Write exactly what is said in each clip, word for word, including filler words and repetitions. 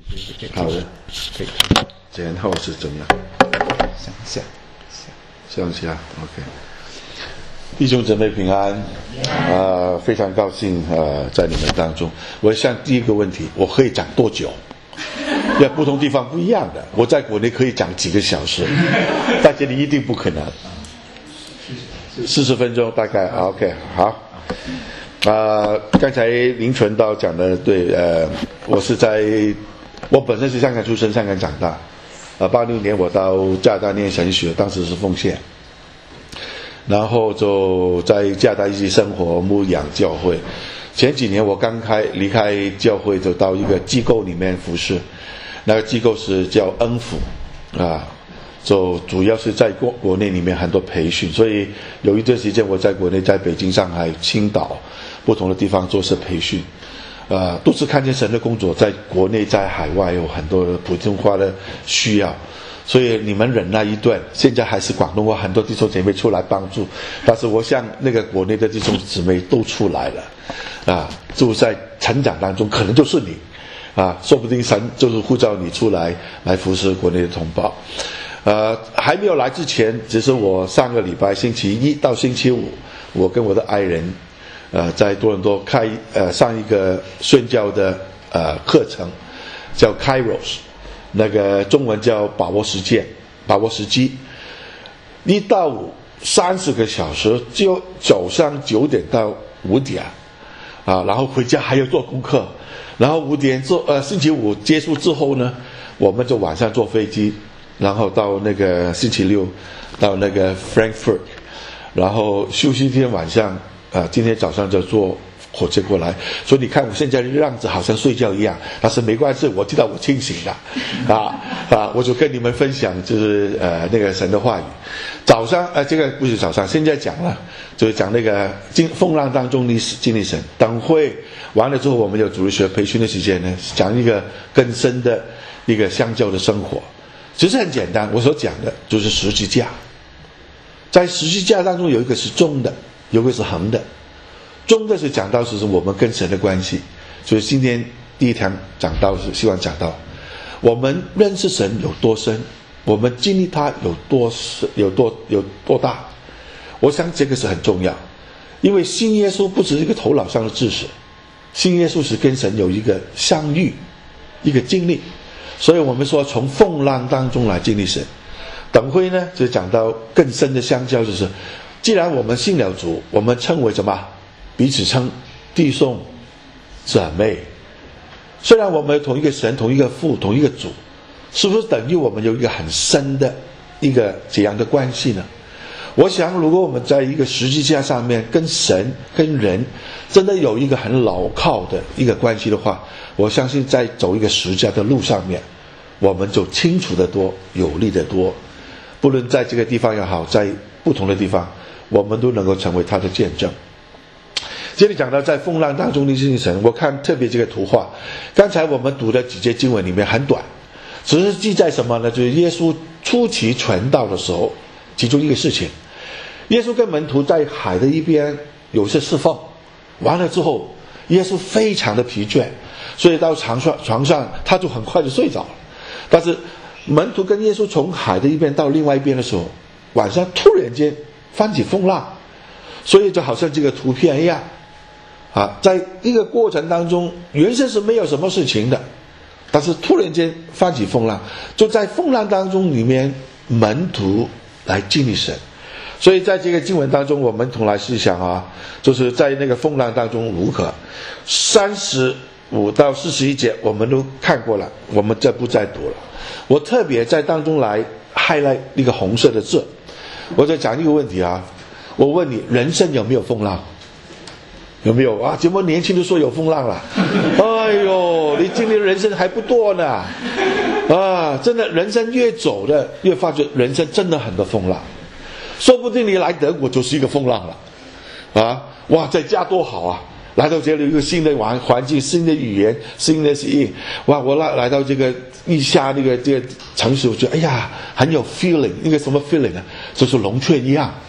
好的，可以前后是怎么样？ 向下， 向下 ，OK。弟兄姊妹平安，呃，非常高兴呃在你们当中。我想第一个问题，我可以讲多久？因为不同地方不一样的，我在国内可以讲几个小时，在这里一定不可能。四十分钟大概 ，OK， 好。呃，刚才林纯道讲的对，呃，我是在，我本身是香港出生，香港长大，呃，八六年我到加拿大念神学，当时是奉献，然后就在加拿大一起生活牧养教会。前几年我刚开离开教会，就到一个机构里面服侍，那个机构是叫恩福，啊。就主要是在国国内里面很多培训，所以有一段时间我在国内，在北京、上海、青岛不同的地方做是培训，呃，都是看见神的工作，在国内在海外有很多普通话的需要，所以你们忍耐一段，现在还是广东话很多弟兄姐妹出来帮助，但是我想那个国内的弟兄姊妹都出来了，啊，就在成长当中，可能就是你，啊，说不定神就是呼召你出来来服侍国内的同胞。呃，还没有来之前，只是我上个礼拜星期一到星期五，我跟我的爱人，呃，在多伦多开呃上一个宣教的呃课程，叫 Kairos， 那个中文叫把握实践，把握时机。一到五三十个小时，就早上九点到五点，啊，然后回家还要做功课，然后五点做呃星期五结束之后呢，我们就晚上坐飞机。然后到那个星期六，到那个 Frankfurt， 然后休息一天晚上，啊、呃，今天早上就坐火车过来。所以你看我现在的样子好像睡觉一样，但是没关系，我知道我清醒的，啊啊，我就跟你们分享就是呃那个神的话语。早上呃这个不是早上，现在讲了，就是讲那个经风浪当中的经历神。等会完了之后，我们有主日学培训的时间呢，讲一个更深的一个相交的生活。其实很简单，我所讲的就是十字架。在十字架当中有一个是纵的，有一个是横的。纵的是讲到是我们跟神的关系，所以今天第一堂讲到是希望讲到我们认识神有多深，我们经历他有多有多有多大。我想这个是很重要，因为信耶稣不只是一个头脑上的知识，信耶稣是跟神有一个相遇，一个经历。所以我们说从风浪当中来经历神。等会呢就讲到更深的相交，就是既然我们信了主，我们称为什么？彼此称弟兄姊妹。虽然我们有同一个神，同一个父，同一个主，是不是等于我们有一个很深的一个这样的关系呢？我想如果我们在一个十字架上面跟神跟人真的有一个很牢靠的一个关系的话，我相信在走一个十字架的路上面，我们就清楚得多，有力得多。不论在这个地方也好，在不同的地方，我们都能够成为他的见证。这里讲到在风浪当中的经历神，我看特别这个图画，刚才我们读的几节经文里面很短，只是记载什么呢？就是耶稣初期传道的时候，其中一个事情，耶稣跟门徒在海的一边有些侍奉，完了之后，耶稣非常的疲倦，所以到床上床上他就很快就睡着了。但是门徒跟耶稣从海的一边到另外一边的时候，晚上突然间翻起风浪，所以就好像这个图片一样啊，在一个过程当中原先是没有什么事情的，但是突然间翻起风浪，就在风浪当中里面门徒来经历神。所以在这个经文当中，我们同来思想啊，就是在那个风浪当中如何。三十五到四十一节我们都看过了，我们这不再读了。我特别在当中来 highlight 一个红色的字。我在讲一个问题啊，我问你，人生有没有风浪？有没有啊？怎么年轻就说有风浪了？哎呦，你经历人生还不多呢啊！真的，人生越走的越发觉人生真的很多风浪。说不定你来德国就是一个风浪了啊！哇，在家多好啊！来到这里一个新的环环境，新的语言，新的适应。哇，我来来到这个一下那个这个城市，我觉得哎呀很有 feeling， 那个什么 feeling 啊，就是龙雀一样。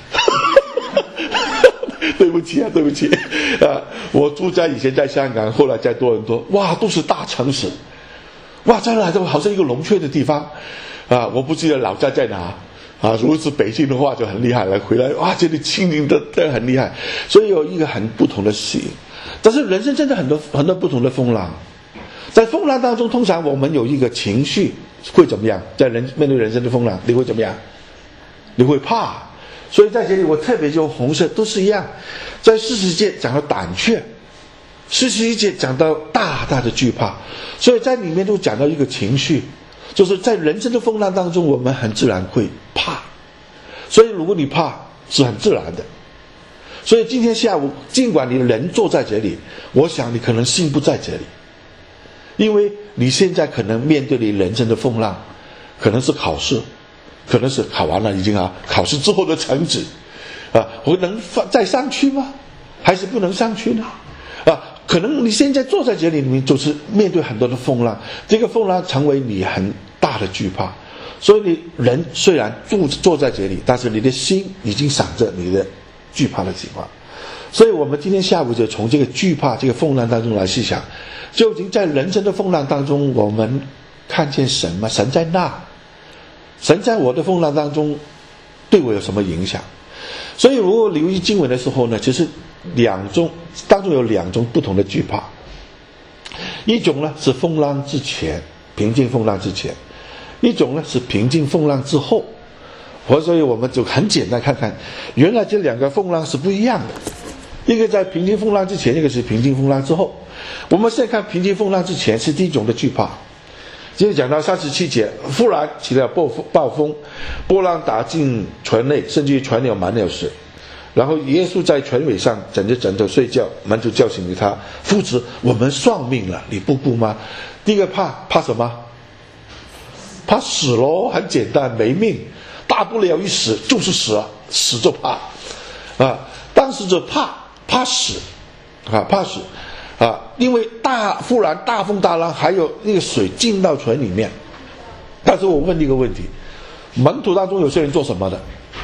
对不起啊，对不起啊！我住在以前在香港，后来在多伦多，哇，都是大城市。 哇，再来的好像一个龙雀的地方啊！我不记得老家在哪啊。如果是北京的话就很厉害了，回来哇，这里清静的的很厉害，所以有一个很不同的适应。但是人生真的很多很多不同的风浪，在风浪当中，通常我们有一个情绪会怎么样？在人面对人生的风浪，你会怎么样？你会怕。所以在这里我特别用红色，都是一样。在四十节讲到胆怯，四十一节讲到大大的惧怕，所以在里面都讲到一个情绪，就是在人生的风浪当中，我们很自然会怕。所以如果你怕，是很自然的。所以今天下午，尽管你的人坐在这里，我想你可能心不在这里，因为你现在可能面对你人生的风浪，可能是考试，可能是考完了已经啊，考试之后的成绩啊，我能再上去吗？还是不能上去呢？啊，可能你现在坐在这里里面，就是面对很多的风浪，这个风浪成为你很大的惧怕。所以你人虽然坐坐在这里，但是你的心已经想着你的惧怕的情况。所以我们今天下午就从这个惧怕这个风浪当中来细想，究竟在人生的风浪当中，我们看见神吗？神在那，神在我的风浪当中对我有什么影响？所以如果留意经文的时候呢，其实两种当中有两种不同的惧怕。一种呢是风浪之前，平静风浪之前；一种呢是平静风浪之后。所以我们就很简单看看，原来这两个风浪是不一样的，一个在平静风浪之前，一个是平静风浪之后。我们现在看平静风浪之前是第一种的惧怕。接着讲到三十七节，忽然起了暴风，暴风波浪打进船内，甚至于船有满了水。然后耶稣在船尾上枕着枕头睡觉，门徒叫醒了他，夫子，我们丧命了，你不顾吗？第一个怕怕什么？怕死咯，很简单，没命，大不了一死就是死啊，死就怕啊。当时就怕怕死啊，怕死啊，因为大忽然大风大浪，还有那个水进到船里面。但是我问你一个问题，门徒当中有些人做什么的？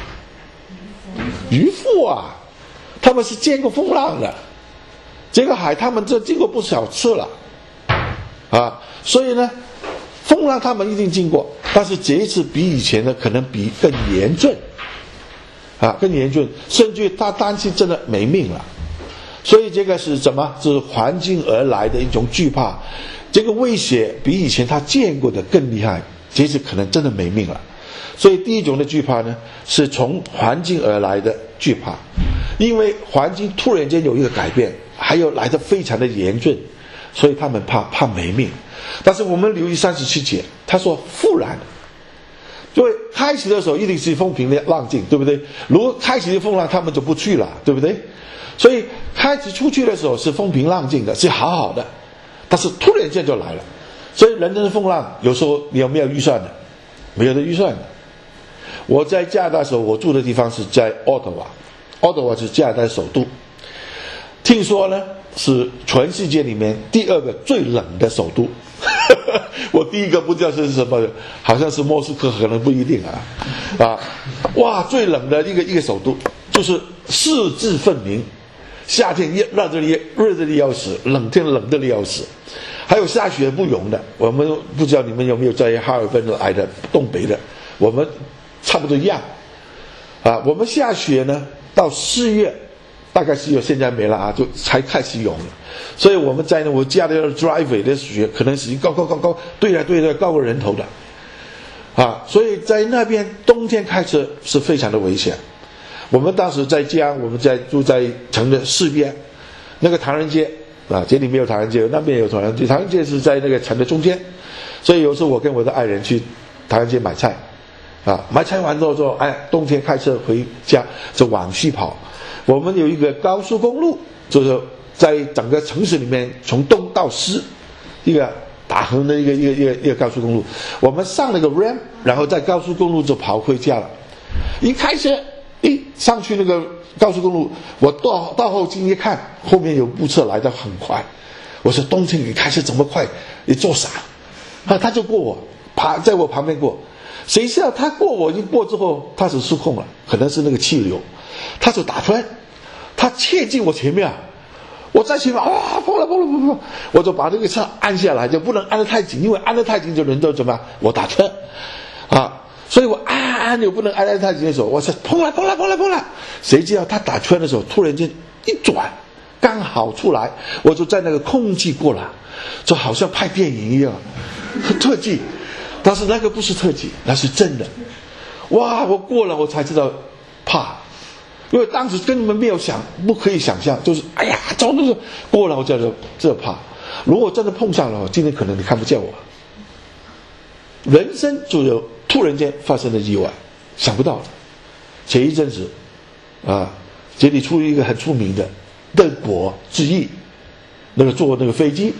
渔夫啊，他们是见过风浪的，这个海他们这经过不少次了啊，所以呢风浪他们一定经过，但是这一次比以前的可能比更严峻啊，更严峻，甚至他担心真的没命了。所以这个是什么？是环境而来的一种惧怕，这个威胁比以前他见过的更厉害，这次可能真的没命了。所以第一种的惧怕呢，是从环境而来的惧怕，因为环境突然间有一个改变，还有来得非常的严峻，所以他们怕怕没命。但是我们留意三十七节，他说忽然，因为开始的时候一定是风平浪静，对不对？如果开始的风浪，他们就不去了，对不对？所以开始出去的时候是风平浪静的，是好好的，但是突然间就来了。所以人生的风浪有时候你有没有预算的？没有的预算的。我在加拿大的时候，我住的地方是在渥太华，渥太华是加拿大首都。听说呢是全世界里面第二个最冷的首都。我第一个不知道是什么，好像是莫斯科，可能不一定啊。啊，哇，最冷的一个一个首都，就是四季分明，夏天热得热热得要死，冷天冷得要死，还有下雪不融的。我们不知道你们有没有在哈尔滨来的东北的，我们差不多一样啊。我们下雪呢，到四月，大概四月现在没了啊，就才开始融了。所以我们在那我家的 driveway 的雪，可能是高高高高对来对来高过人头的啊。所以在那边冬天开车是非常的危险。我们当时在家，我们在住在城的四边，那个唐人街啊，这里没有唐人街，那边有唐人街，唐人街是在那个城的中间。所以有时候我跟我的爱人去唐人街买菜啊，买菜完之后说，哎，冬天开车回家就往西跑。我们有一个高速公路，就是在整个城市里面从东到西一个打横的一个一个一个一个高速公路。我们上了个 ramp， 然后在高速公路就跑回家了。一开车，一上去那个高速公路，我到到后镜一看，后面有部车来得很快。我说冬天你开车这么快，你做啥？啊，他就过我，爬在我旁边过。谁知道他过我一过之后，他是失控了，可能是那个气流，他就打出来，他切进我前面啊！ 我再起来，哇，碰了碰了碰了，我就把这个车按下来，就不能按得太紧，因为按得太紧就轮到怎么我打车啊，所以我按按钮不能按得太紧的时候，我说碰了碰了碰了碰了，谁知道他打圈的时候突然间一转，刚好出来，我就在那个空气过了，就好像拍电影一样，特技，但是那个不是特技，那是真的。哇，我过了我才知道怕，因为当时根本没有想，不可以想象，就是哎呀，走走走，过了我就这怕。如果真的碰上了，今天可能你看不见我。人生就有突然间发生的意外，想不到的。前一阵子啊，这里出一个很出名的邓国之役，那个坐那个飞机，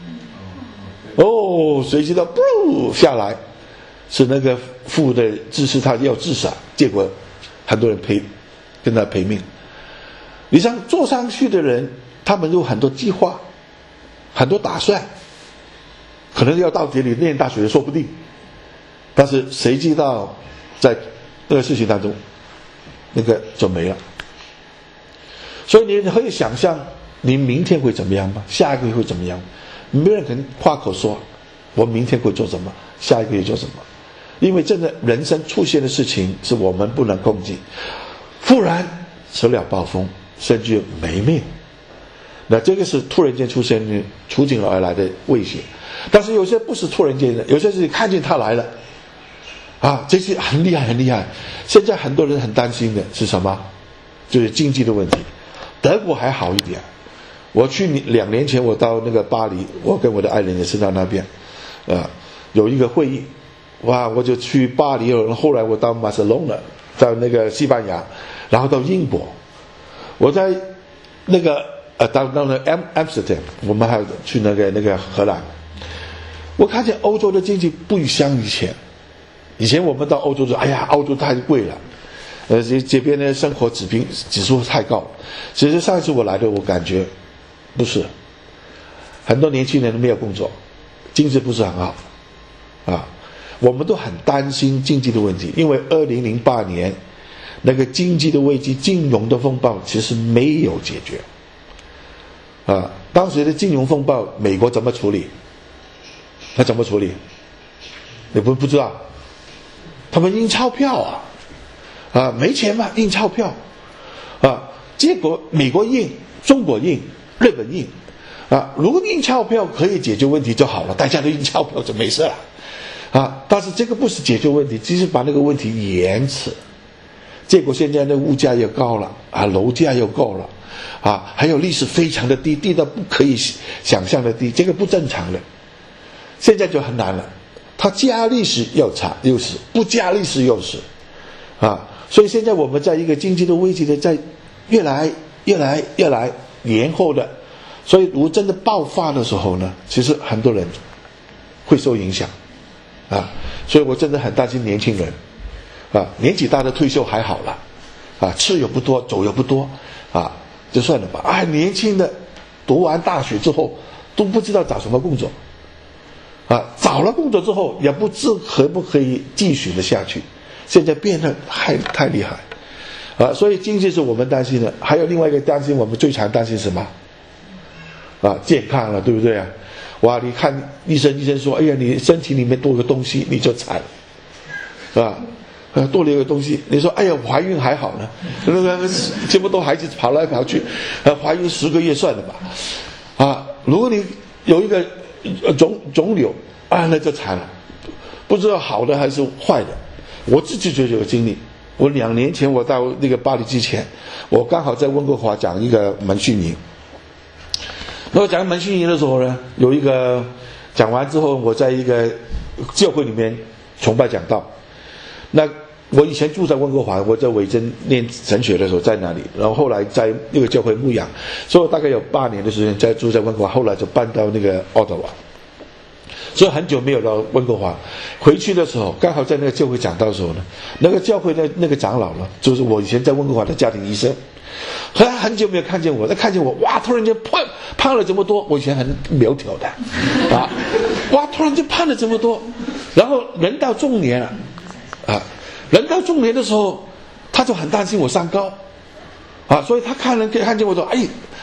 哦，谁知道不下来，是那个副的支持他要自杀，结果很多人赔跟他赔命。你像坐上去的人，他们有很多计划，很多打算，可能要到这里念大学说不定，但是谁知道在那个事情当中，那个就没了。所以你可以想象你明天会怎么样吗？下一个月会怎么样？没人可能夸口说我明天会做什么，下一个月做什么，因为真的人生出现的事情是我们不能控制，忽然吃了暴风，甚至没命。那这个是突然间出现的出境而来的威胁，但是有些不是突然间的，有些是看见他来了啊，这些很厉害很厉害。现在很多人很担心的是什么？就是经济的问题。德国还好一点，我去两年前我到那个巴黎，我跟我的爱人也是到那边啊，有一个会议，哇，我就去巴黎了，后来我到马塞隆了，到那个西班牙，然后到英国，我在那个呃到到那 Amsterdam， 我们还有去那个那个荷兰，我看见欧洲的经济不像以前，以前我们到欧洲说，哎呀，欧洲太贵了，呃，这这边的生活指标指数太高。其实上一次我来的，我感觉不是，很多年轻人都没有工作，经济不是很好啊。我们都很担心经济的问题，因为二零零八年那个经济的危机、金融的风暴其实没有解决啊。当时的金融风暴，美国怎么处理？他怎么处理？你不不知道？他们印钞票啊，啊，没钱嘛，印钞票啊。结果美国印，中国印，日本印啊。如果印钞票可以解决问题就好了，大家都印钞票就没事了啊。但是这个不是解决问题，只是把那个问题延迟。结果现在的物价又高了啊，楼价又高了啊，还有利息非常的低，低到不可以想象的低，这个不正常的。现在就很难了，他加利息又差又是，不加利息又是啊。所以现在我们在一个经济的危机的在越来越来越来延后的，所以如果真的爆发的时候呢，其实很多人会受影响啊。所以我真的很担心年轻人啊，年纪大的退休还好了啊，吃又不多，走又不多啊，就算了吧。啊，年轻的读完大学之后都不知道找什么工作啊，找了工作之后也不知可不可以继续的下去，现在变得太太厉害啊。所以经济是我们担心的，还有另外一个担心，我们最常担心什么啊？健康了，对不对啊？哇，你看医生，医生说，哎呀，你身体里面多个东西，你就惨了啊。呃，多了一个东西，你说，哎呀，怀孕还好呢，那个这么多孩子跑来跑去，呃，怀孕十个月算了吧，啊，如果你有一个肿肿瘤啊，那就惨了，不知道好的还是坏的。我自己就有经历，我两年前我到那个巴黎之前，我刚好在温哥华讲一个门训营，那我讲门训营的时候呢，有一个讲完之后，我在一个教会里面崇拜讲道。那我以前住在温哥华，我在伟珍念神学的时候在那里，然后后来在那个教会牧养，所以我大概有八年的时间在住在温哥华，后来就搬到那个渥太华，所以很久没有到温哥华。回去的时候刚好在那个教会讲道的时候呢，那个教会的那个长老呢，就是我以前在温哥华的家庭医生，他很久没有看见我，他看见我，哇，突然间胖胖了这么多，我以前很苗条的啊，哇，突然间胖了这么多，然后人到中年了啊，人到中年的时候，他就很担心我三高啊，所以他看人看见我说，哎，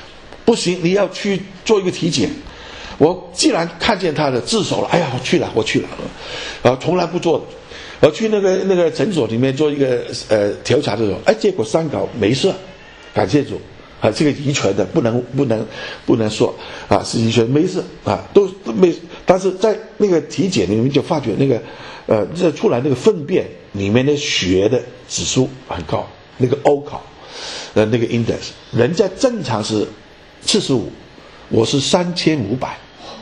不行，你要去做一个体检。我既然看见他的自首了，哎呀，我去了，我去了，啊，从来不做的。我去那个那个诊所里面做一个呃调查的时候，哎，结果三高没事，感谢主啊，这个遗传的不能不能不能说啊是遗传没事啊，都都没，但是在那个体检里面就发觉那个呃这出来那个粪便里面的血的指数很高，那个 O 考呃那个 index， 人家正常是四十五，我是三千五百。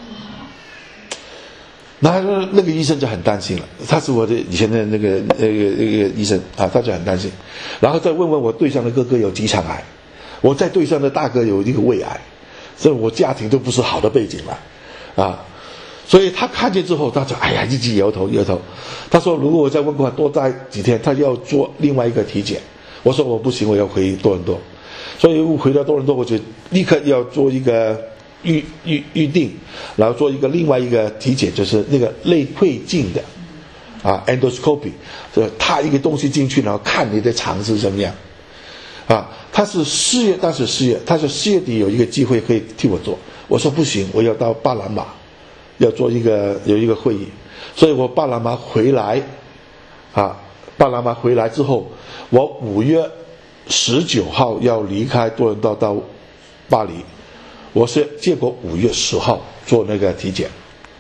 那那个医生就很担心了，他是我的以前的那个那个那个医生啊，他就很担心，然后再问问我对象的哥哥有几场癌，我在对象的大哥有一个胃癌，所以我家庭都不是好的背景了，啊，所以他看见之后，他就哎呀一直摇头摇头，他说如果我再问过多待几天，他要做另外一个体检，我说我不行，我要回多伦多，所以回到多伦多我就立刻要做一个。预预预定，然后做一个另外一个体检，就是那个内窥镜的，啊 ，endoscopy， 就踏一个东西进去，然后看你的肠是什么样，啊，他是四月，当时四月，他说四月底有一个机会可以替我做，我说不行，我要到巴拿马，要做一个有一个会议，所以我巴拿马回来，啊，巴拿马回来之后，我五月十九号要离开多伦多到巴黎。我是结果五月十号做那个体检，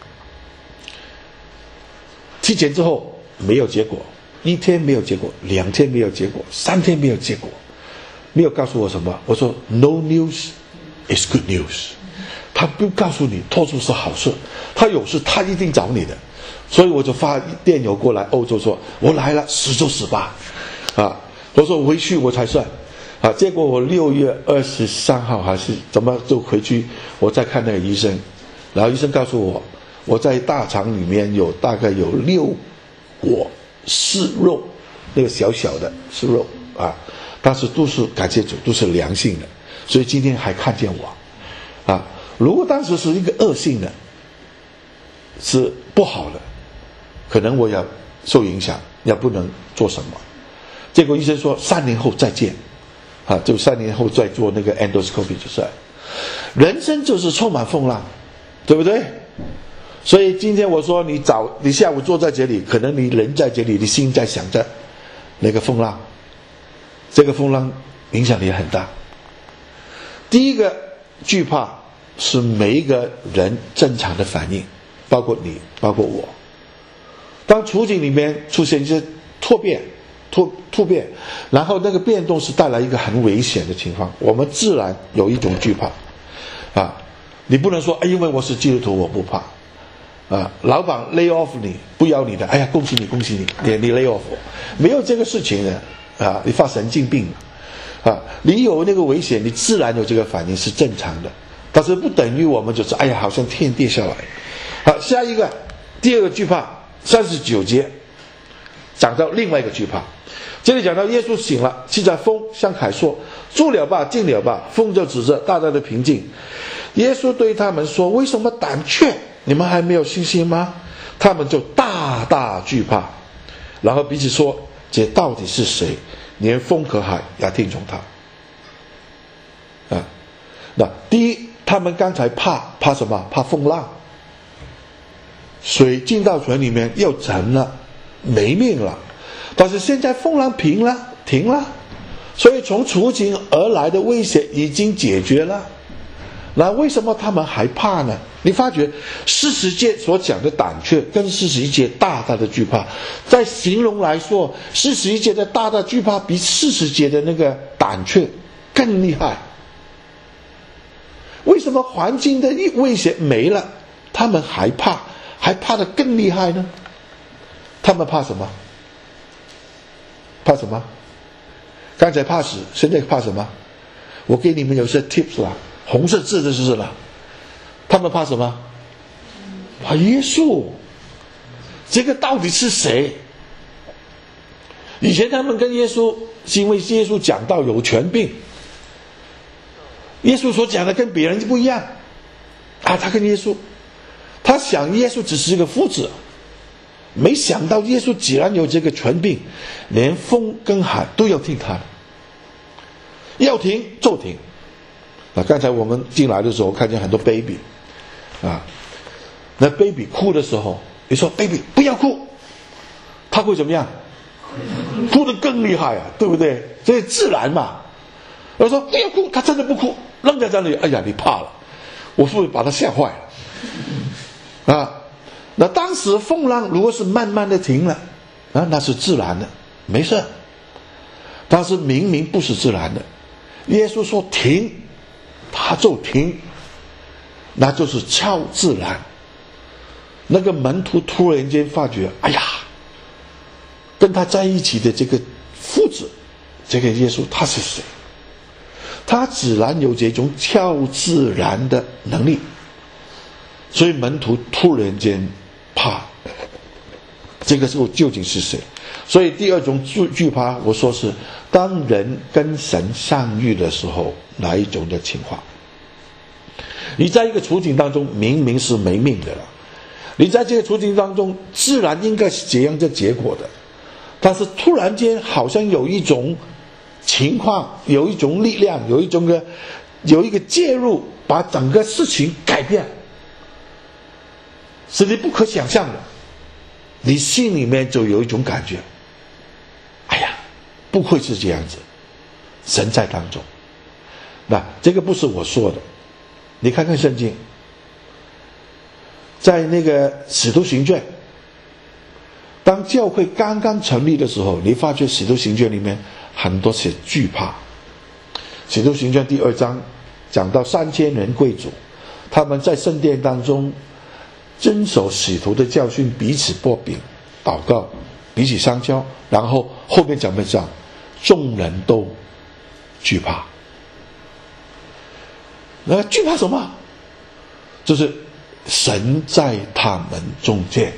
体检之后没有结果，一天没有结果，两天没有结果，三天没有结果，没有告诉我什么。我说 No news is good news， 他不告诉你脱出是好事，他有事他一定找你的，所以我就发电邮过来欧洲说，我来了死就死吧，啊，我说回去我才算。啊，结果我六月二十三号还是怎么就回去，我再看那个医生，然后医生告诉我，我在大肠里面有大概有六果是肉，那个小小的是肉啊，但是都是感谢主，都是良性的，所以今天还看见我，啊，如果当时是一个恶性的，是不好的，可能我要受影响，也不能做什么。结果医生说三年后再见。啊，就三年后再做那个 endoscopy 就是，人生就是充满风浪，对不对？所以今天我说你早，你下午坐在这里，可能你人在这里，你心在想着那个风浪，这个风浪影响力很大。第一个惧怕是每一个人正常的反应，包括你，包括我。当处境里面出现一些突变。突突变，然后那个变动是带来一个很危险的情况，我们自然有一种惧怕，啊，你不能说，哎，因为我是基督徒，我不怕，啊，老板 lay off 你，不要你的，哎呀，恭喜你，恭喜你，你你 lay off， 没有这个事情的，啊，你发神经病了，啊，你有那个危险，你自然有这个反应是正常的，但是不等于我们就是，哎呀，好像天跌下来。好，下一个，第二个惧怕，三十九节讲到另外一个惧怕。这里讲到耶稣醒了，气在风向海说，住了吧，静了吧，风就止着，大大的平静。耶稣对他们说，为什么胆怯？你们还没有信心吗？他们就大大惧怕，然后彼此说，这到底是谁？连风和海也听从他。啊，那第一，他们刚才怕怕什么？怕风浪，水进到船里面又沉了，没命了。但是现在风浪平了，停了，所以从处境而来的危险已经解决了。那为什么他们还怕呢？你发觉四十节所讲的胆怯跟四十一节大大的惧怕，在形容来说，四十一节的大大惧怕比四十节的那个胆怯更厉害。为什么环境的危险没了，他们还怕，还怕得更厉害呢？他们怕什么？怕什么？刚才怕死，现在怕什么？我给你们有些 tips 啦，红色字的就是了。他们怕什么？怕耶稣。这个到底是谁？以前他们跟耶稣是因为耶稣讲道有权柄，耶稣所讲的跟别人不一样啊，他跟耶稣，他想耶稣只是一个夫子。没想到耶稣既然有这个权柄，连风跟海都要听他的，要停就停， 啊，刚才我们进来的时候看见很多 baby， 啊，那 baby 哭的时候，你说 baby 不要哭，他会怎么样？哭得更厉害啊，对不对？所以自然嘛。我说不要哭，他真的不哭，愣在这里，哎呀，你怕了，我是不是把他吓坏了？啊，那当时风浪如果是慢慢的停了，啊，那是自然的，没事。但是明明不是自然的，耶稣说停，他就停，那就是超自然。那个门徒突然间发觉，哎呀，跟他在一起的这个父子，这个耶稣他是谁？他自然有这种超自然的能力，所以门徒突然间怕，这个时候究竟是谁？所以第二种惧怕，我说是当人跟神相遇的时候，哪一种的情况？你在一个处境当中明明是没命的了，你在这个处境当中自然应该是这样的结果的，但是突然间好像有一种情况，有一种力量，有一种个有一个介入，把整个事情改变，是你不可想象的。你心里面就有一种感觉，哎呀，不会是这样子，神在当中。那这个不是我说的，你看看圣经，在那个使徒行传，当教会刚刚成立的时候，你发觉使徒行传里面很多是惧怕。使徒行传第二章讲到三千人贵族，他们在圣殿当中遵守使徒的教训，彼此擘饼祷告，彼此相交，然后后面讲没讲，众人都惧怕。那惧怕什么？就是神在他们中间。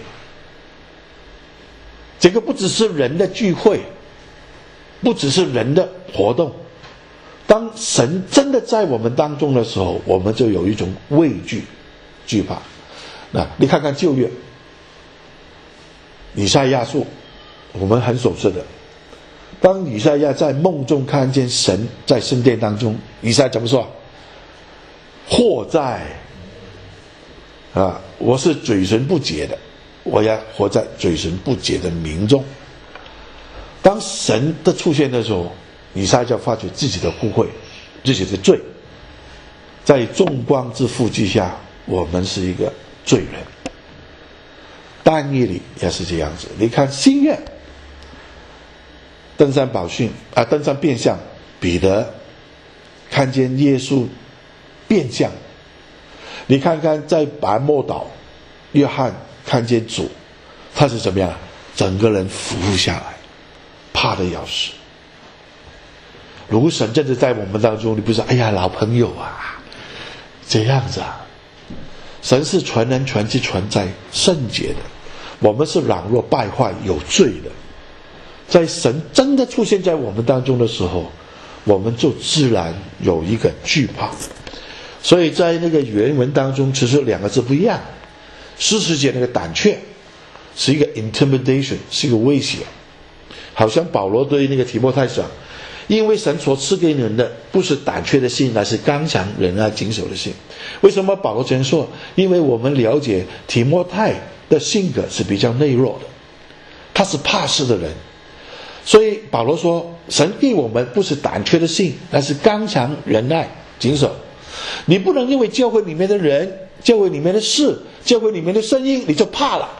这个不只是人的聚会，不只是人的活动，当神真的在我们当中的时候，我们就有一种畏惧惧怕。那你看看旧约以赛亚书，我们很熟悉的，当以赛亚在梦中看见神在圣殿当中，以赛亚怎么说？祸在啊，我是嘴唇不洁的，我要活在嘴唇不洁的民中。当神的出现的时候，以赛亚发觉自己的污秽，自己的罪，在众光之父之下，我们是一个罪人。但以理也是这样子，你看新约登山宝训啊，登山变相，彼得看见耶稣变相，你看看在拔摩岛，约翰看见主，他是怎么样？整个人伏下来，怕得要死。如果神真的在我们当中，你不是哎呀老朋友啊，这样子啊？神是全能全知全在圣洁的，我们是软弱败坏有罪的。在神真的出现在我们当中的时候，我们就自然有一个惧怕。所以在那个原文当中，其实两个字不一样。诗词节那个胆怯是一个 intimidation， 是一个威胁，好像保罗对那个提摩太说，因为神所赐给你们的不是胆怯的心，乃是刚强忍耐谨守的心。为什么保罗这样说？因为我们了解提摩太的性格是比较内弱的，他是怕事的人，所以保罗说神给我们不是胆怯的心，乃是刚强忍耐谨守。你不能因为教会里面的人，教会里面的事，教会里面的声音你就怕了，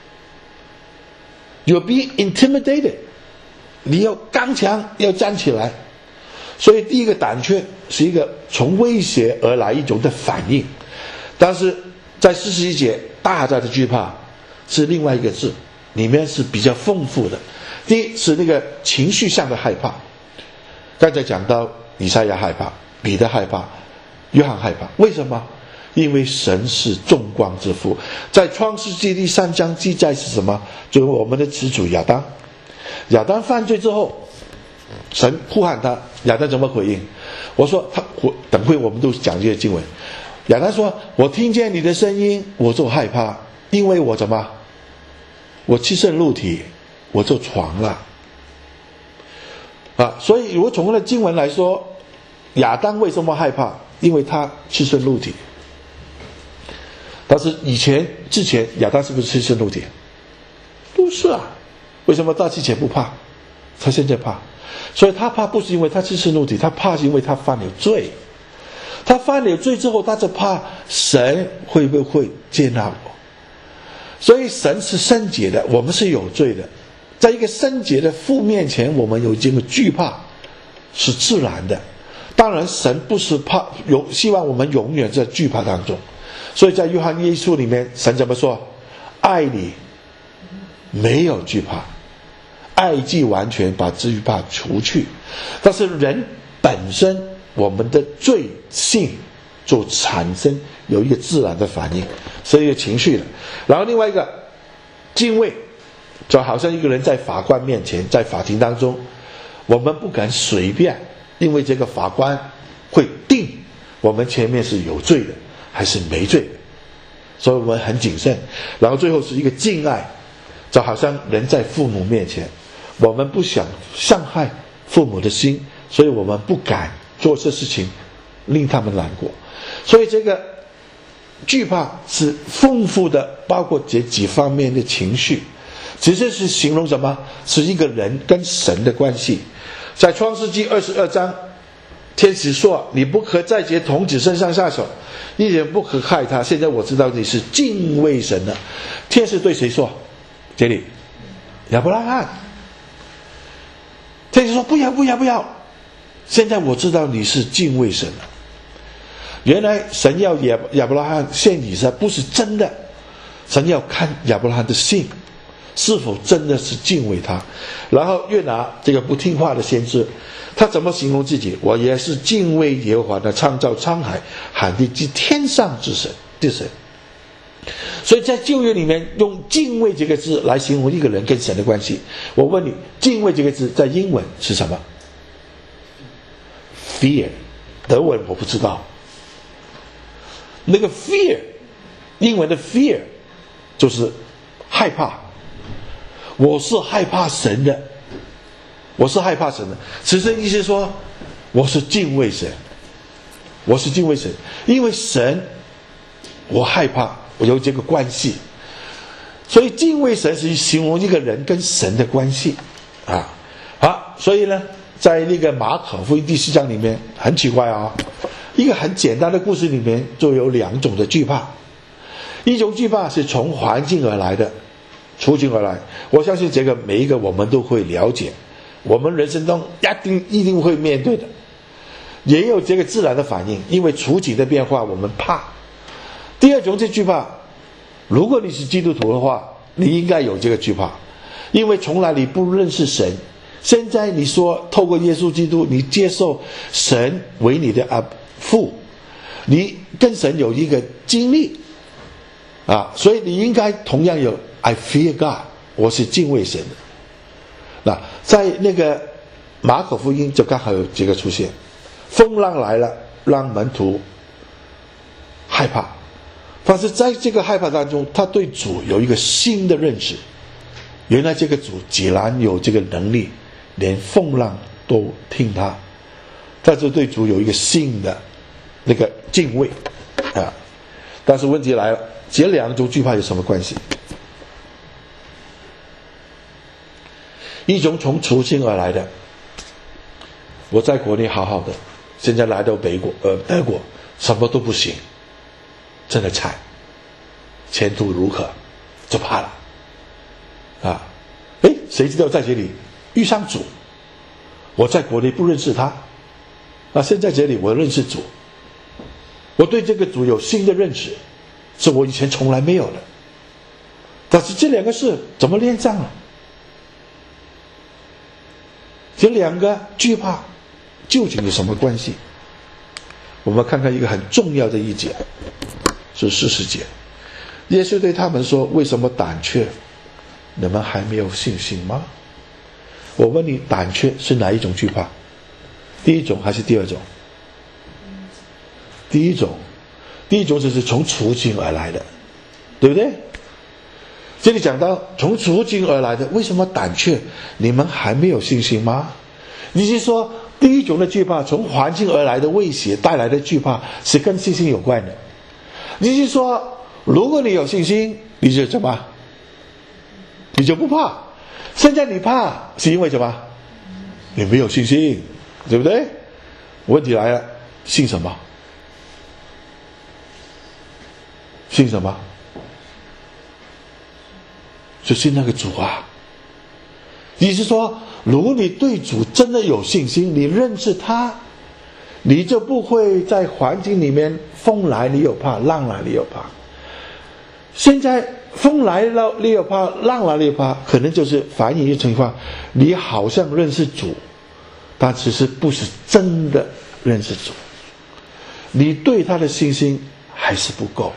You'll be intimidated， 你要刚强，要站起来。所以第一个胆怯是一个从威胁而来一种的反应，但是在四十一节大家的惧怕是另外一个字，里面是比较丰富的。第一是那个情绪上的害怕，刚才讲到以赛亚害怕，彼得害怕，约翰害怕，为什么？因为神是众光之父。在创世纪第三章记载是什么？就是我们的始祖亚当，亚当犯罪之后，神呼喊他，亚当怎么回应？我说他，我等会我们都讲这些经文。亚当说，我听见你的声音我就害怕，因为我怎么我赤身露体，我就闯了啊。所以如果从那经文来说，亚当为什么害怕？ 因为他赤身露体。但是以前之前亚当是不是赤身露体？不是啊。为什么他之前不怕，他现在怕？所以他怕不是因为他赤身露体，他怕是因为他犯了罪。他犯了罪之后，他就怕神会不会接纳我。所以神是圣洁的，我们是有罪的。在一个圣洁的父面前，我们有这个惧怕是自然的。当然神不是怕有希望我们永远在惧怕当中。所以在约翰一书里面，神怎么说？爱你没有惧怕，爱既完全把惧怕除去。但是人本身我们的罪性就产生有一个自然的反应，是一个情绪的。然后另外一个敬畏，就好像一个人在法官面前，在法庭当中，我们不敢随便，因为这个法官会定我们前面是有罪的还是没罪的，所以我们很谨慎。然后最后是一个敬爱，就好像人在父母面前，我们不想伤害父母的心，所以我们不敢做这事情令他们难过。所以这个惧怕是丰富的，包括这几方面的情绪。其实是形容什么？是一个人跟神的关系。在创世纪二十二章，天使说你不可在这童子身上下手，一人不可害他。现在我知道你是敬畏神的。天使对谁说？这里亚伯拉罕。天使说不要不要不要，现在我知道你是敬畏神的。原来神要亚亚伯拉罕献以撒不是真的，神要看亚伯拉罕的信是否真的是敬畏他。然后约拿这个不听话的先知，他怎么形容自己？我也是敬畏耶和华的，创造沧海海地及天上之神之神。所以在旧约里面用敬畏这个字来形容一个人跟神的关系。我问你，敬畏这个字在英文是什么？ Fear。 德文我不知道。那个 fear， 英文的 fear 就是害怕。我是害怕神的，我是害怕神的。其实意思说，我是敬畏神，我是敬畏神，因为神，我害怕，我有这个关系。所以敬畏神是形容一个人跟神的关系啊。好，所以呢，在那个马可福音第四章里面，很奇怪啊。一个很简单的故事里面就有两种的惧怕。一种惧怕是从环境而来的，处境而来，我相信这个每一个我们都会了解，我们人生中一定一定会面对的。也有这个自然的反应，因为处境的变化我们怕。第二种是惧怕，如果你是基督徒的话，你应该有这个惧怕，因为从来你不认识神，现在你说透过耶稣基督你接受神为你的啊父，你跟神有一个经历啊，所以你应该同样有 I fear God， 我是敬畏神的。那在那个马可福音就刚好有这个出现，风浪来了，让门徒害怕，但是在这个害怕当中，他对主有一个新的认识，原来这个主既然有这个能力，连风浪都听他，他就对主有一个新的那个敬畏啊。但是问题来了，这两种惧怕有什么关系？一种从处境而来的，我在国内好好的，现在来到北国呃德国，什么都不行，真的惨，前途如何，就怕了啊！诶，谁知道在这里遇上主，我在国内不认识他，啊，现在这里我认识主，我对这个主有新的认识，是我以前从来没有的。但是这两个事怎么连上了？这两个惧怕究竟有什么关系？我们看看一个很重要的一节，是四十节。耶稣对他们说：为什么胆怯？你们还没有信心吗？我问你，胆怯是哪一种惧怕？第一种还是第二种？第一种，第一种就是从处境而来的，对不对？这里讲到从处境而来的，为什么胆怯？你们还没有信心吗？你是说第一种的惧怕，从环境而来的威胁带来的惧怕，是跟信心有关的。你是说，如果你有信心，你就怎么？你就不怕。现在你怕，是因为什么？你没有信心，对不对？问题来了，信什么？信什么？就信那个主啊。你是说，如果你对主真的有信心，你认识他，你就不会在环境里面风来你有怕，浪来你有怕。现在风来了你有怕，浪来你有怕，可能就是反映一个情况，你好像认识主，但其实不是真的认识主，你对他的信心还是不够。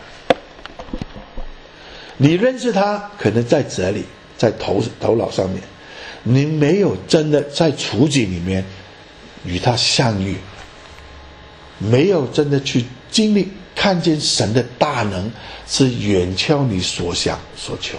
你认识他可能在这里，在头头脑上面，你没有真的在处境里面与他相遇，没有真的去经历看见神的大能是远超你所想所求。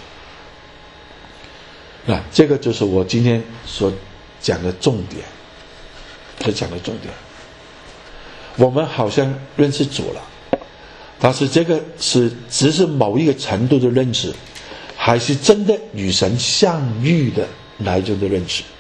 那这个就是我今天所讲的重点，所讲的重点。我们好像认识主了，但是这个是只是某一个程度的认识，还是真的与神相遇的那一种的认识？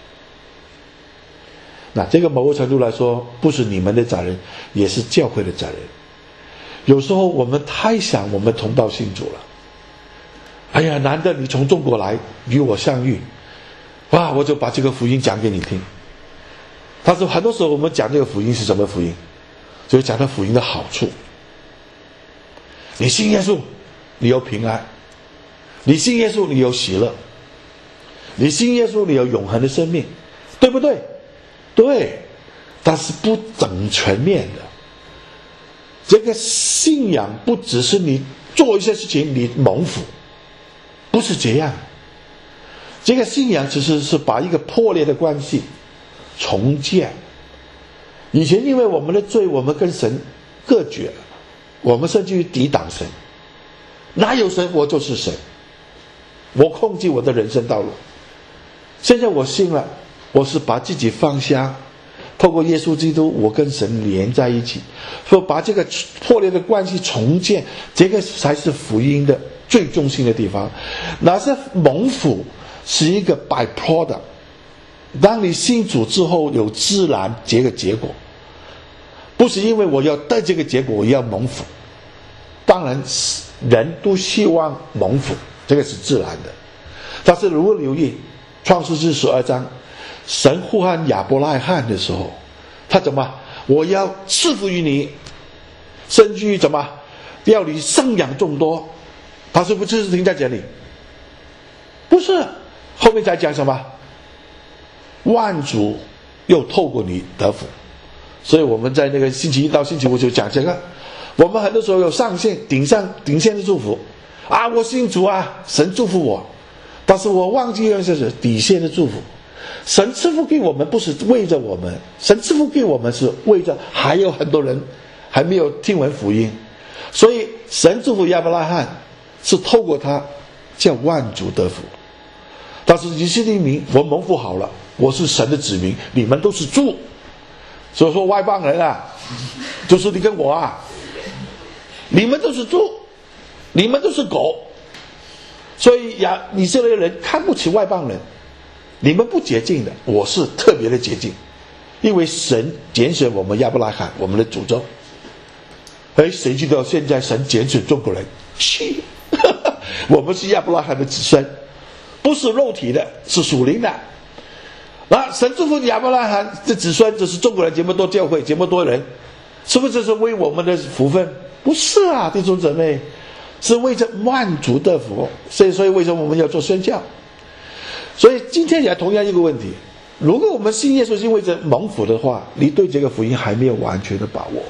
那这个某个程度来说，不是你们的责任，也是教会的责任。有时候我们太想我们同道信主了，哎呀，难得你从中国来与我相遇，哇，我就把这个福音讲给你听。但是很多时候我们讲这个福音是什么福音？就是讲到福音的好处。你信耶稣，你有平安；你信耶稣，你有喜乐；你信耶稣，你有永恒的生命，对不对？对，但是不整全面的。这个信仰不只是你做一些事情你蒙福，不是这样。这个信仰其实是把一个破裂的关系重建。以前因为我们的罪，我们跟神隔绝了，我们甚至于抵挡神。哪有神，我就是神，我控制我的人生道路。现在我信了，我是把自己放下，透过耶稣基督，我跟神连在一起，说把这个破裂的关系重建，这个才是福音的最中心的地方。那是蒙福是一个 byproduct， 当你信主之后有自然这个结果，不是因为我要得这个结果我要蒙福。当然人都希望蒙福，这个是自然的。但是如果留意创世纪十二章，神呼喊亚伯拉罕的时候，他怎么？我要赐福于你，甚至于怎么？要你生养众多。他是不是停在这里？不是，后面再讲什么？万族又透过你得福。所以我们在那个星期一到星期五就讲这个。我们很多时候有上线顶上顶线的祝福啊，我信主啊，神祝福我，但是我忘记了是底线的祝福。神赐福给我们不是为着我们，神赐福给我们是为着还有很多人还没有听闻福音。所以神祝福亚伯拉罕是透过他叫万族得福。但是以色列民，我蒙福好了，我是神的子民，你们都是猪。所以说外邦人啊，就是你跟我啊，你们都是猪，你们都是狗。所以呀，以色列人看不起外邦人，你们不洁净的，我是特别的洁净，因为神拣选我们亚伯拉罕，我们的祖宗。哎，谁知道现在神拣选中国人？去，我们是亚伯拉罕的子孙，不是肉体的，是属灵的。那神祝福亚伯拉罕的子孙，这是中国人这么多教会，这么多人，是不是这是为我们的福分？不是啊，弟兄姊妹，是为着万族的福。所以，所以为什么我们要做宣教？所以今天也同样一个问题：如果我们信耶稣是为着蒙福的话，你对这个福音还没有完全的把握。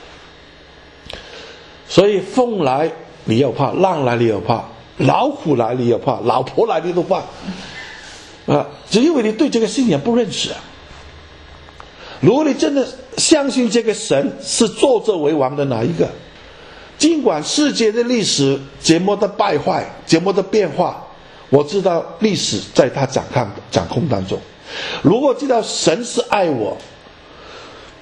所以风来你要怕，浪来你要怕，老虎来你要怕，老婆来你都怕。啊，只因为你对这个信仰不认识啊。如果你真的相信这个神是作者为王的哪一个，尽管世界的历史这么的败坏，这么的变化，我知道历史在他掌控掌控当中。如果知道神是爱我，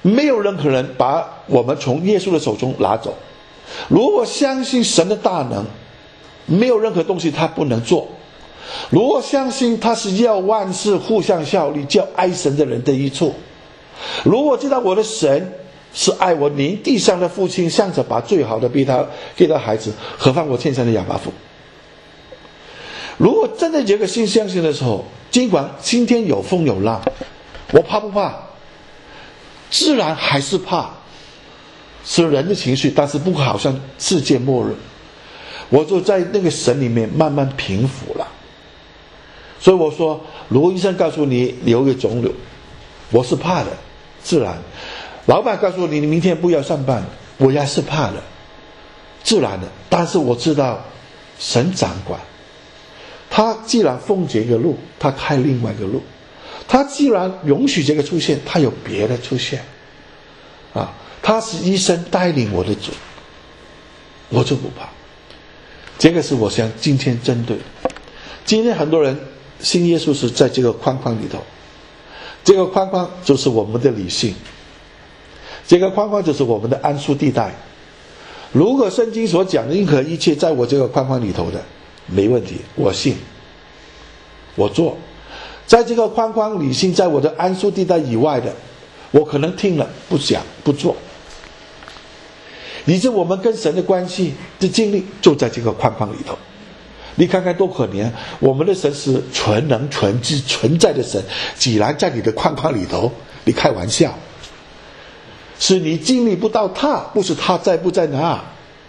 没有任何人把我们从耶稣的手中拿走。如果相信神的大能，没有任何东西他不能做。如果相信他是要万事互相效力，叫爱神的人的益处。如果知道我的神是爱我，您地上的父亲向着把最好的给他给他孩子，何况我天上的哑巴父。如果真的有个心相信的时候，尽管今天有风有浪，我怕不怕？自然还是怕，是人的情绪，但是不好像世界末日。我就在那个神里面慢慢平复了。所以我说，如果医生告诉你你有个肿瘤，我是怕的，自然。老板告诉你你明天不要上班，我也是怕的，自然的。但是我知道神掌管，他既然封这个路，他开另外一个路，他既然允许这个出现，他有别的出现啊，他是医生带领我的主，我就不怕。这个是我想今天针对的。今天很多人信耶稣是在这个框框里头，这个框框就是我们的理性，这个框框就是我们的安舒地带。如果圣经所讲的任何一切在我这个框框里头的，没问题，我信，我做。在这个框框理性在我的安舒地带以外的，我可能听了不讲不做。以致我们跟神的关系的经历就在这个框框里头。你看看多可怜，我们的神是全能全知存在的神，既然在你的框框里头，你开玩笑，是你经历不到他，不是他在不在哪。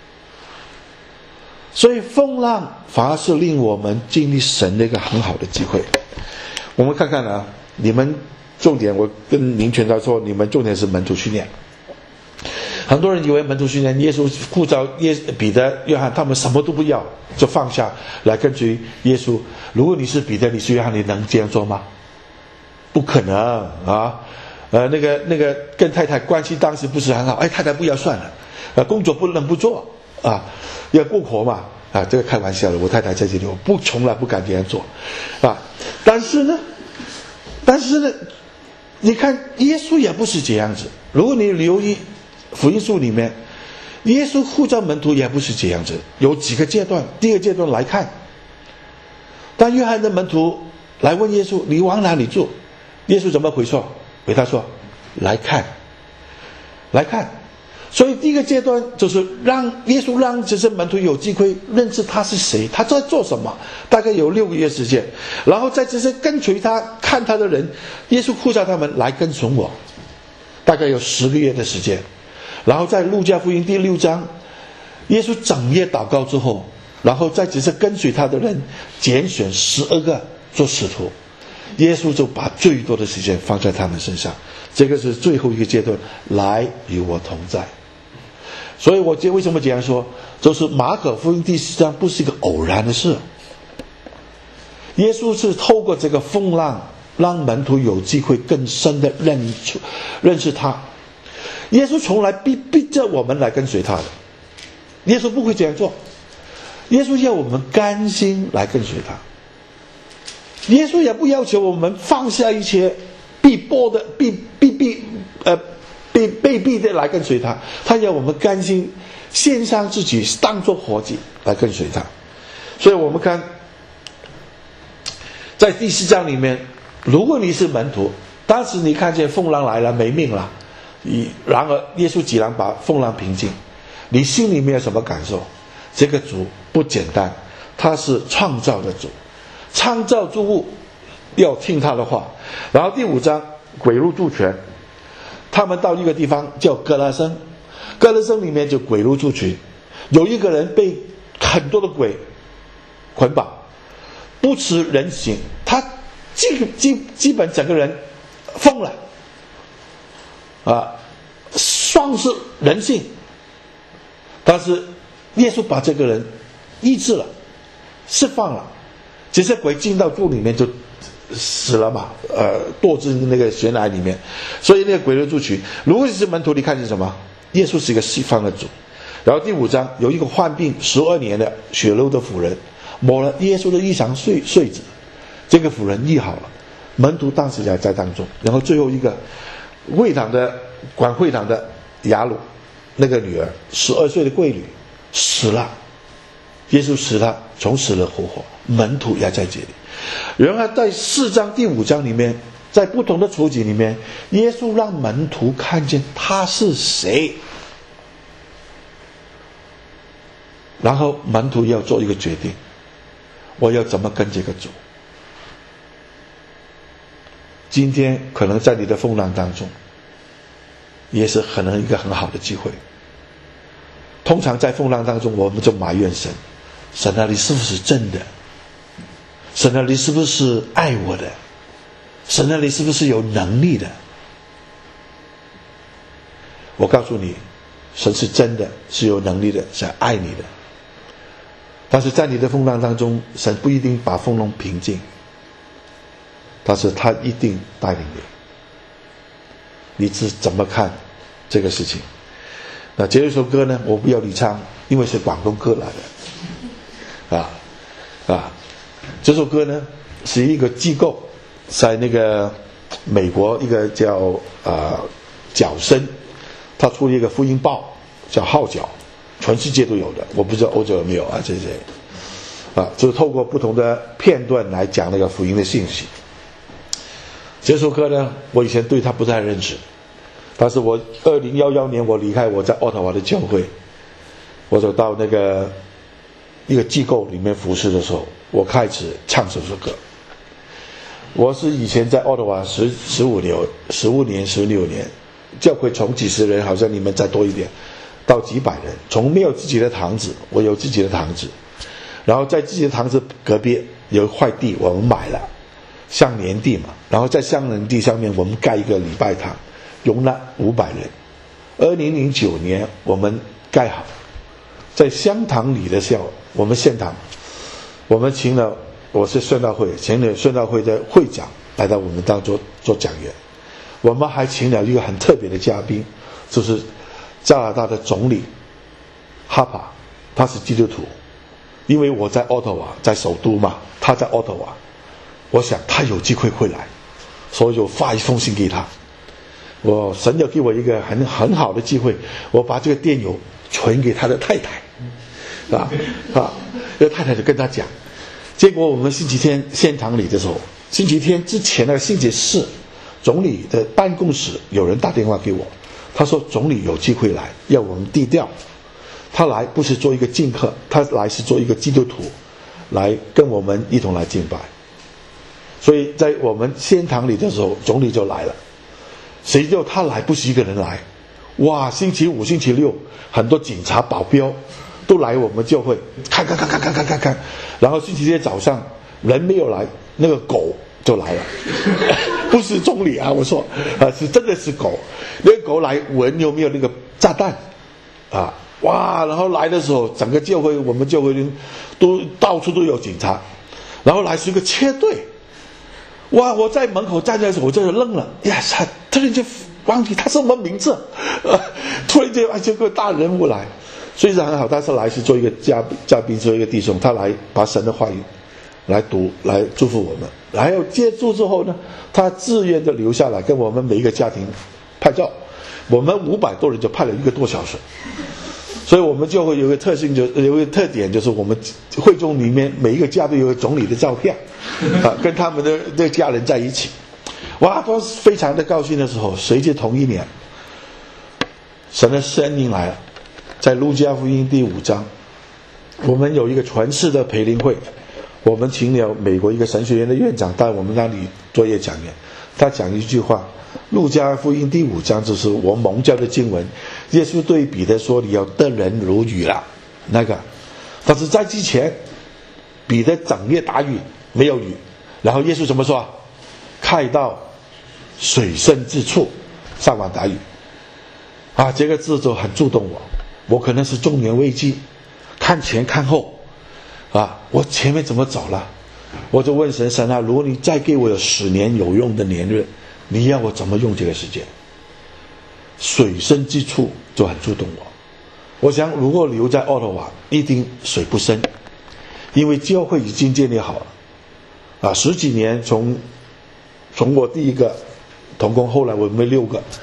所以风浪反而是令我们经历神的一个很好的机会。我们看看啊，你们重点，我跟林全道说，你们重点是门徒训练。很多人以为门徒训练，耶稣呼召耶彼得、约翰，他们什么都不要，就放下来跟随耶稣。如果你是彼得，你是约翰，你能这样做吗？不可能啊！呃，那个那个跟太太关系当时不是很好，哎，太太不要算了，呃，工作不能不做啊，要过活嘛啊，这个开玩笑的。我太太在这里，我不从来不敢这样做啊。但是呢，但是呢，你看耶稣也不是这样子。如果你留意福音书里面，耶稣呼召门徒也不是这样子，有几个阶段。第一个阶段来看，当约翰的门徒来问耶稣：“你往哪里住？”耶稣怎么回说？回答说：“来看，来看。”所以第一个阶段就是让耶稣让这些门徒有机会认识他是谁，他在做什么，大概有六个月时间。然后在这些跟随他看他的人，耶稣呼召他们来跟从我，大概有十个月的时间。然后在路加福音第六章，耶稣整夜祷告之后，然后在这些跟随他的人拣选十二个做使徒，耶稣就把最多的时间放在他们身上。这个是最后一个阶段，来与我同在。所以我为什么这样说，就是马可福音第四章不是一个偶然的事，耶稣是透过这个风浪让门徒有机会更深的认出认识他。耶稣从来逼逼着我们来跟随他的，耶稣不会这样做，耶稣要我们甘心来跟随他。耶稣也不要求我们放下一切必迫的必必必呃被被逼的来跟随他，他要我们甘心献上自己当作活祭来跟随他。所以我们看在第四章里面，如果你是门徒，当时你看见风浪来了，没命了，然而耶稣既然把风浪平静，你心里面有什么感受？这个主不简单，他是创造的主，创造诸物要听他的话。然后第五章鬼入猪群，他们到一个地方叫哥拉森，哥拉森里面就鬼入猪群，有一个人被很多的鬼捆绑，不吃人形，他基基基本整个人疯了啊，丧失人性。但是耶稣把这个人医治了，释放了，这些鬼进到猪里面就死了嘛，呃，堕进那个悬崖里面。所以那个鬼入猪群，如果你是门徒，你看见什么？耶稣是一个释放的主。然后第五章有一个患病十二年的血漏的妇人，抹了耶稣的衣裳碎碎子，这个妇人医好了，门徒当时也在当中。然后最后一个会堂的管会堂的雅鲁那个女儿，十二岁的贵女死了，耶稣死了，从死了复活，门徒也在这里。然而在四章第五章里面，在不同的处境里面，耶稣让门徒看见他是谁，然后门徒要做一个决定，我要怎么跟这个主。今天可能在你的风浪当中，也是可能一个很好的机会。通常在风浪当中，我们就埋怨神，神啊，你是不是真的？神啊，你是不是爱我的？神啊，你是不是有能力的？我告诉你，神是真的，是有能力的，是爱你的。但是在你的风浪当中，神不一定把风浪平静，但是他一定带领你。你是怎么看这个事情？那这一首歌呢，我不要你唱，因为是广东歌来的啊啊！这首歌呢是一个机构在那个美国一个叫呃角声，他出了一个福音报叫号角，全世界都有的，我不知道欧洲有没有啊这些啊，就是透过不同的片段来讲那个福音的信息。这首歌呢，我以前对他不太认识，但是我二零一一年我离开我在渥太华的教会，我走到那个一个机构里面服侍的时候，我开始唱这首歌。我是以前在渥太华十十五年、十五年、十六年，教会从几十人，好像你们再多一点，到几百人。从没有自己的堂子，我有自己的堂子，然后在自己的堂子隔壁有一块地，我们买了香莲地嘛，然后在香莲地上面我们盖一个礼拜堂，容纳五百人。二零零九年我们盖好，在香堂里的时候，我们现场，我们请了，我是宣道会，请了宣道会的会长来到我们当中做讲员。我们还请了一个很特别的嘉宾，就是加拿大的总理哈帕，他是基督徒。因为我在渥太华，在首都嘛，他在渥太华，我想他有机会会来，所以就发一封信给他。我神要给我一个很很好的机会，我把这个电邮传给他的太太，啊啊，那太太就跟他讲。结果我们星期天现场里的时候，星期天之前那个星期四，总理的办公室有人打电话给我，他说总理有机会来，要我们低调。他来不是做一个敬客，他来是做一个基督徒，来跟我们一同来敬拜。所以在我们现场里的时候，总理就来了。谁知道他来不是一个人来，哇！星期五、星期六，很多警察、保镖都来我们教会，看看看看看看看看。然后星期天早上人没有来，那个狗就来了，不是总理啊，我说啊，是真的是狗。那个狗来闻有没有那个炸弹啊？哇！然后来的时候，整个教会我们教会都到处都有警察，然后来是一个车队。哇！我在门口站在的时候，我真的愣了呀！他突然间忘记他什么名字，呃，突然间啊，这个大人物来，虽然很好，但是来是做一个嘉嘉宾，做一个弟兄，他来把神的话语来读，来祝福我们。还有接触之后呢，他自愿的留下来跟我们每一个家庭拍照，我们五百多人就拍了一个多小时。所以我们就会有一个特性，就有一个特点，就是我们会众里面每一个家都有个总理的照片，啊，跟他们的的家人在一起，哇，都非常的高兴的时候，随着同一年，神的声音来了，在路加福音第五章，我们有一个全市的培灵会，我们请了美国一个神学院的院长到我们那里做一个讲员，他讲一句话。路加福音第五章就是我蒙教的经文，耶稣对彼得说：“你要得人如雨了。”那个，但是在之前，彼得整夜打雨，没有雨，然后耶稣怎么说？开到水深之处，上网打雨。啊，这个字就很触动我。我可能是中年危机，看前看后，啊，我前面怎么走了？我就问神：神啊，如果你再给我有十年有用的年日，你要我怎么用这个时间？水深之处就很触动我。我想如果留在渥太华，一定水不深，因为教会已经建立好了啊，十几年从从我第一个同工，后来我们六个，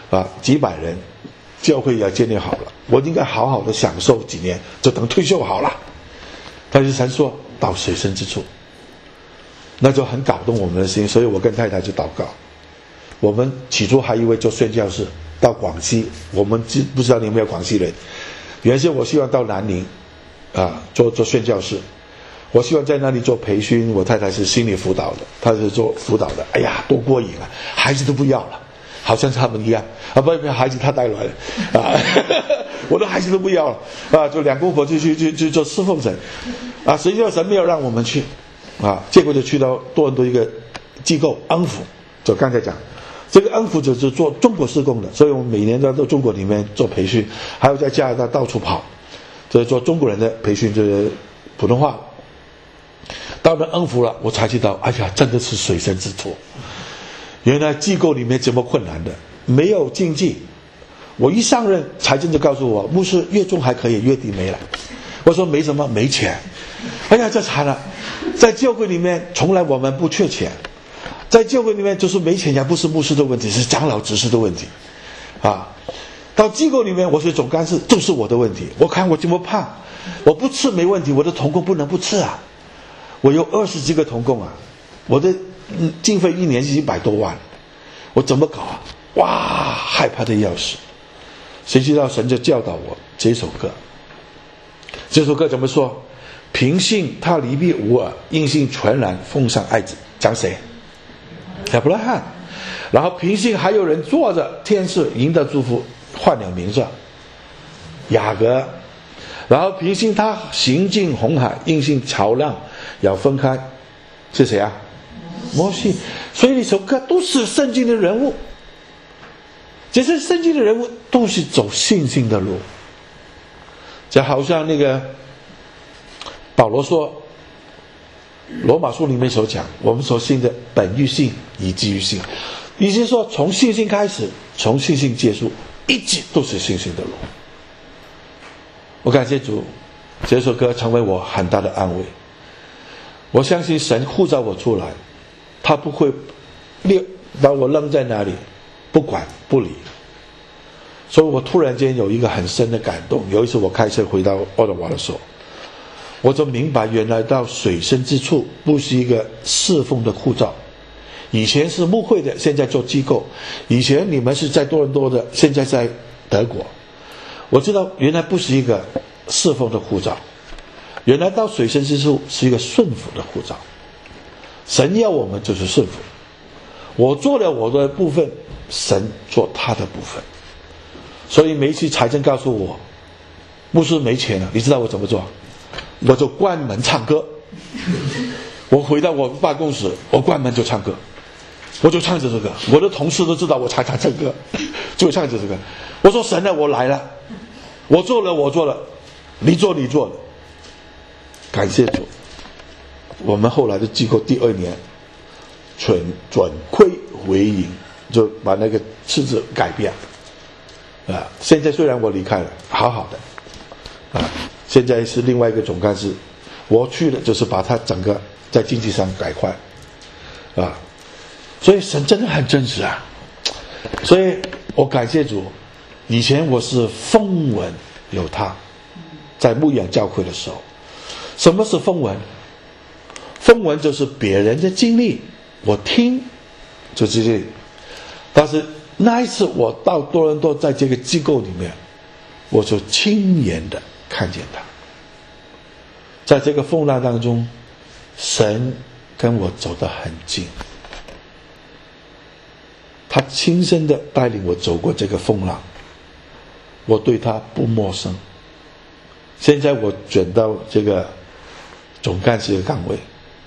啊，几百人，教会也建立好了，我应该好好的享受几年，就等退休好了。但是神说到水深之处，那就很感动我们的心，所以我跟太太就祷告。我们起初还以为做宣教士到广西，我们不知道你有没有广西人。原先我希望到南宁啊做做宣教士，我希望在那里做培训。我太太是心理辅导的，她是做辅导的。哎呀，多过瘾啊！孩子都不要了，好像是他们一样啊，不不，孩子他带来了啊，我的孩子都不要了啊，就两公婆就去去去做侍奉神啊。实际上神没有让我们去啊，结果就去到多伦多一个机构恩福，就刚才讲。这个恩福就是做中国事工的，所以我们每年都到中国里面做培训，还有在加拿大到处跑，就是做中国人的培训，就是普通话。到了恩福了，我才知道，哎呀，真的是水深之处。原来机构里面这么困难的，没有经济。我一上任，财政就告诉我，牧师月中还可以，月底没了。我说没什么，没钱。哎呀，这惨了，在教会里面从来我们不缺钱。在教会里面就是没钱，也不是牧师的问题，是长老执事的问题啊。到机构里面我是总干事，就是我的问题。我看我这么胖，我不吃没问题，我的同工不能不吃啊。我有二十几个同工啊，我的经费一年是一百多万，我怎么搞啊？哇，害怕的要死。谁知道神就教导我这首歌。这首歌怎么说？凭信他离避无耳，因信全然奉上爱子。讲谁？亚伯拉罕。然后凭信还有人坐着天使赢得祝福，换了名字雅各。然后凭信他行进红海，因信潮浪要分开，是谁啊？摩西。所以这首歌都是圣经的人物，这些圣经的人物都是走信心的路。就好像那个保罗说罗马书里面所讲，我们所信的本于信以至于信，意思说从信心开始，从信心结束，一直都是信心的路。我感谢主，这首歌成为我很大的安慰。我相信神呼召我出来，他不会把我扔在那里不管不理。所以我突然间有一个很深的感动。有一次我开车回到渥太华的时候，我就明白原来到水深之处不是一个侍奉的呼召。以前是牧会的，现在做机构。以前你们是在多伦多的，现在在德国。我知道原来不是一个侍奉的呼召，原来到水深之处是一个顺服的呼召。神要我们就是顺服，我做了我的部分，神做他的部分。所以每一次财政告诉我牧师没钱了，你知道我怎么做？我就关门唱歌。我回到我办公室，我关门就唱歌，我就唱这首歌。我的同事都知道我常常唱歌，就唱这首歌。我说神啊，我来了，我做了我做了，你做你做了。感谢主，我们后来的机构第二年转转亏为盈，就把那个赤字改变啊。现在虽然我离开了，好好的啊，现在是另外一个总干事，我去了就是把他整个在经济上改快啊。所以神真的很真实啊。所以我感谢主，以前我是风闻有他，在牧养教会的时候。什么是风闻？风闻就是别人的经历，我听就这些。但是那一次我到多伦多，在这个机构里面，我就亲眼的看见他。在这个风浪当中，神跟我走得很近，他亲身的带领我走过这个风浪，我对他不陌生。现在我转到这个总干事的岗位，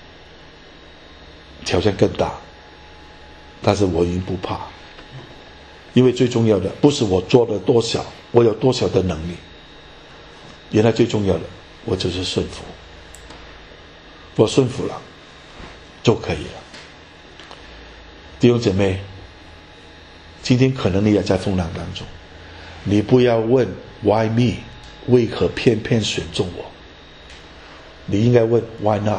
挑战更大，但是我已经不怕，因为最重要的不是我做了多少，我有多少的能力，原来最重要的我就是顺服，我顺服了就可以了。弟兄姐妹，今天可能你也在风浪当中，你不要问 why me， 为何偏偏选中我，你应该问 why not，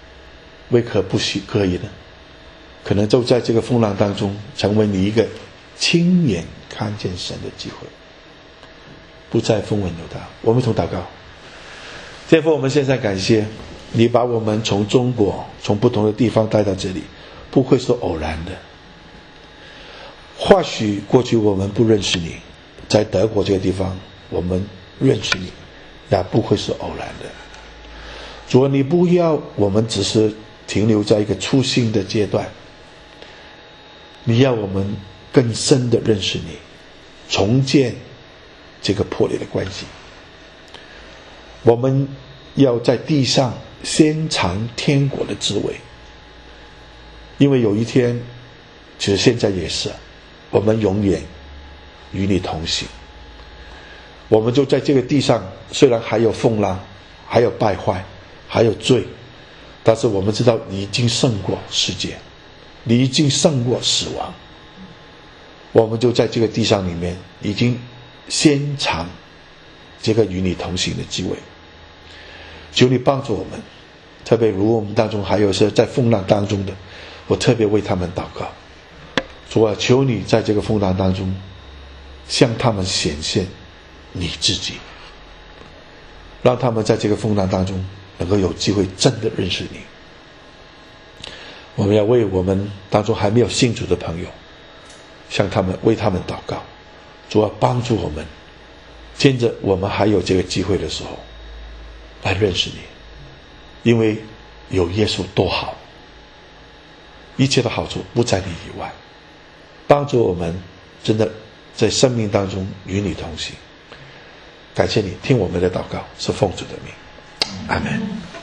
为何不可以呢？可能就在这个风浪当中成为你一个亲眼看见神的机会，不再风闻有他。我们一同祷告。天父，我们现在感谢你把我们从中国从不同的地方带到这里，不会是偶然的。或许过去我们不认识你，在德国这个地方我们认识你，也不会是偶然的。主啊，你不要我们只是停留在一个初心的阶段，你要我们更深的认识你，重建这个破裂的关系。我们要在地上先尝天国的滋味，因为有一天，其实现在也是，我们永远与你同行。我们就在这个地上，虽然还有风浪，还有败坏，还有罪，但是我们知道你已经胜过世界，你已经胜过死亡。我们就在这个地上里面已经先尝这个与你同行的机会。求你帮助我们，特别如我们当中还有些在风浪当中的，我特别为他们祷告。主啊，求你在这个风浪当中向他们显现你自己，让他们在这个风浪当中能够有机会真的认识你。我们要为我们当中还没有信主的朋友向他们为他们祷告，主啊，帮助我们接着我们还有这个机会的时候来认识你，因为有耶稣多好，一切的好处不在你以外。帮助我们真的在生命当中与你同行。感谢你听我们的祷告，是奉主的名，阿们。